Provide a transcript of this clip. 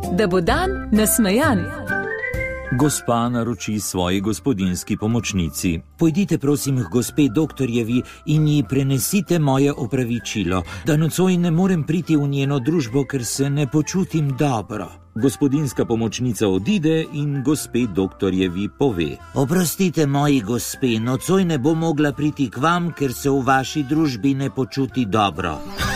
da bo dan nasmejan. Gospa naroči svoji gospodinjski pomočnici: pojdite prosim k gospe doktorjevi in ji prenesite moje opravičilo, da nocoj ne morem priti v njeno družbo, ker se ne počutim dobro. Gospodinjska pomočnica odide in gospe doktorjevi pove: oprostite moji gospe, nocoj ne bo mogla priti k vam, ker se v vaši družbi ne počuti dobro.